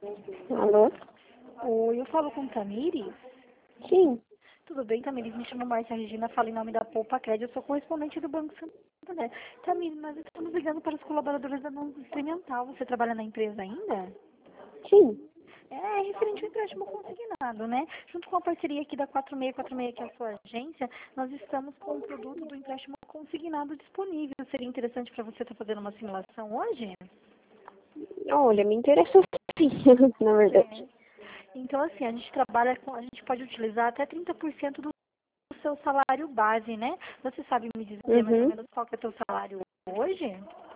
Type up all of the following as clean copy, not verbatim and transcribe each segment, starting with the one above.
Alô? Oi, eu falo com Tamires? Sim. Tudo bem, Tamires? Me chamo Márcia Regina, falo em nome da Poupa Crédito, eu sou correspondente do Banco Santander. Tamires, nós estamos ligando para os colaboradores da Não Experimental. Você trabalha na empresa ainda? Sim. É referente ao empréstimo consignado, né? Junto com a parceria aqui da 4646, que é a sua agência, nós estamos com o produto do empréstimo consignado disponível. Seria interessante para você estar fazendo uma simulação hoje? Olha, me interessou sim, na verdade. É. Então, assim, a gente trabalha com, a gente pode utilizar até 30% do seu salário base, né? Você sabe me dizer mais ou Uhum. menos qual que é o seu salário hoje?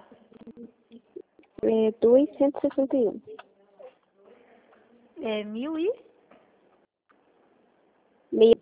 É 261. É 1.000 Meia.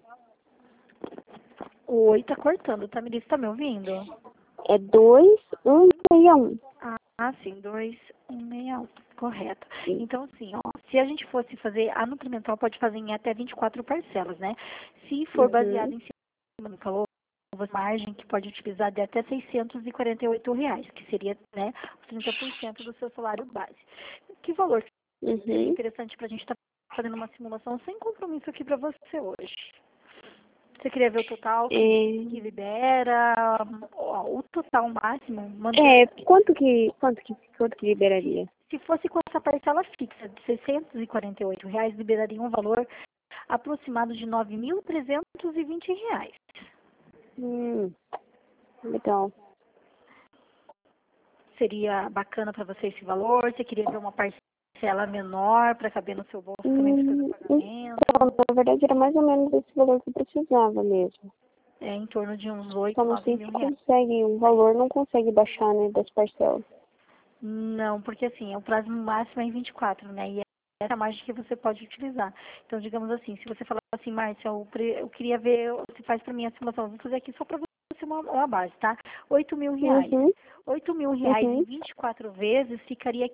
Oi, tá cortando, tá? Você tá me ouvindo? É 2161. Sim, 2161, correto. Sim. Então, assim, ó, se a gente fosse fazer, a Nutrimental pode fazer em até 24 parcelas, né? Se for baseado Uhum. em cima do valor, margem que pode utilizar de até R$ 648, que seria, né, os 30% do seu salário base. Que valor seria Uhum. interessante para a gente estar fazendo uma simulação sem compromisso aqui para você hoje? Você queria ver o total que libera, ó, o total máximo, mantendo. Quanto que liberaria? Se fosse com essa parcela fixa de R$ 648, liberaria um valor aproximado de R$ 9.320. Legal. Seria bacana para você esse valor? Você queria ver uma parcela menor para caber no seu bolso também para fazer o Então, pagamento? na verdade, era mais ou menos esse valor que eu precisava mesmo. É em torno de uns Só 8, não 9 sei mil se reais. consegue, o valor não consegue baixar, né, das parcelas. Não, porque assim, o prazo máximo é em 24, né? E é essa a margem que você pode utilizar. Então, digamos assim, se você falar assim, Márcia, eu queria ver se faz para mim a simulação, eu vou fazer aqui só para você uma base, tá? R$ 8.000. Uhum. R$ 8.000 em Uhum. 24 vezes ficaria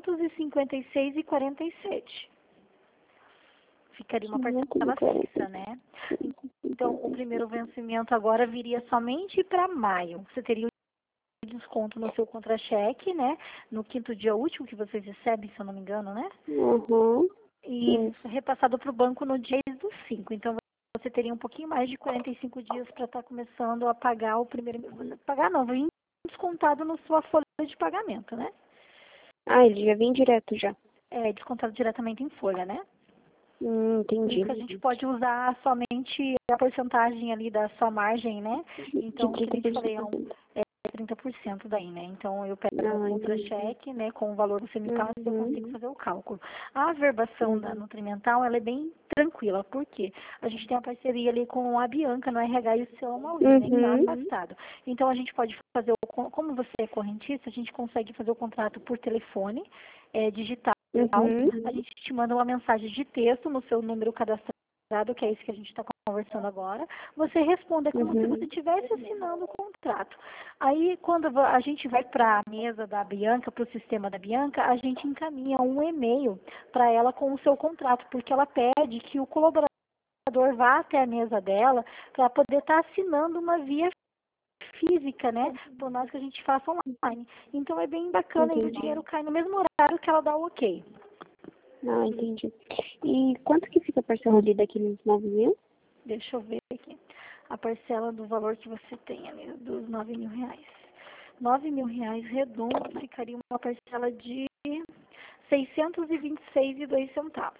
556,47. Ficaria uma parcela 540. fixa, né? Então, o primeiro vencimento agora viria somente para maio. Você teria desconto no seu contra-cheque, né? No quinto dia útil que vocês recebem, se eu não me engano, né? Uhum. E Isso. repassado para o banco no dia do 5. Então, você teria um pouquinho mais de 45 dias para estar começando a pagar o primeiro... Pagar não, vir descontado na sua folha de pagamento, né? Ah, ele já vem direto já. É descontado diretamente em folha, né? Por isso Entendi. que a gente pode usar somente a porcentagem ali da sua margem, né? De Então, que nem te falei, 30%. é 30% daí, né? Então, eu pego um Ah, entendi. contra-cheque, né? Com o valor que você me passa, eu Uhum. consigo fazer o cálculo. A averbação da Uhum. Nutrimental, ela é bem tranquila. Por quê? A gente tem uma parceria ali com a Bianca no RH e o seu Amaury, né? Que está Uhum. afastado. Então, a gente pode fazer, como você é correntista, a gente consegue fazer o contrato por telefone, digital. Uhum. A gente te manda uma mensagem de texto no seu número cadastrado, que é esse que a gente está conversando agora. Você responde, é como se Uhum. você estivesse assinando o contrato. Aí, quando a gente vai para a mesa da Bianca, para o sistema da Bianca, a gente encaminha um e-mail para ela com o seu contrato, porque ela pede que o colaborador vá até a mesa dela para poder estar assinando uma via física, né? Por mais que a gente faça online. Então é bem bacana e o Entendi. dinheiro cai no mesmo horário que ela dá o ok. Ah, entendi. E quanto que fica a parcela ali daqueles 9.000? Deixa eu ver aqui. A parcela do valor que você tem ali, dos R$ 9.000. R$ 9.000 redondo ficaria uma parcela de 626,02 centavos.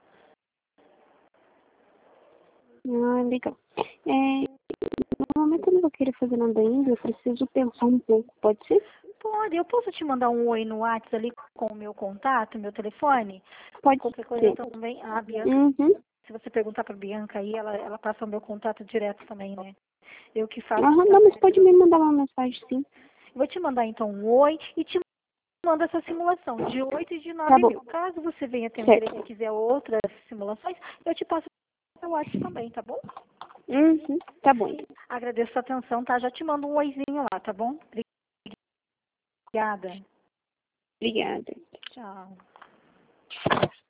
Ah, legal. No momento eu não vou querer fazer nada ainda, eu preciso pensar um pouco, pode ser? Pode, eu posso te mandar um oi no WhatsApp ali com o meu contato, meu telefone? Pode Qualquer coisa ser. também. A Bianca, Uhum. se você perguntar para a Bianca aí, ela passa o meu contato direto também, né? Eu que faço Aham, essa não, mas pode parceria. me mandar uma mensagem, sim. Vou te mandar então um oi e te mando essa simulação de 8 e de Tá 9 bom. mil. Caso você venha ter interesse e Certo. quiser outras simulações, eu te passo o WhatsApp também, tá bom? Uhum. Tá bom, então. Agradeço a atenção, tá? Já te mando um oizinho lá, tá bom? Obrigada. Obrigada. Tchau.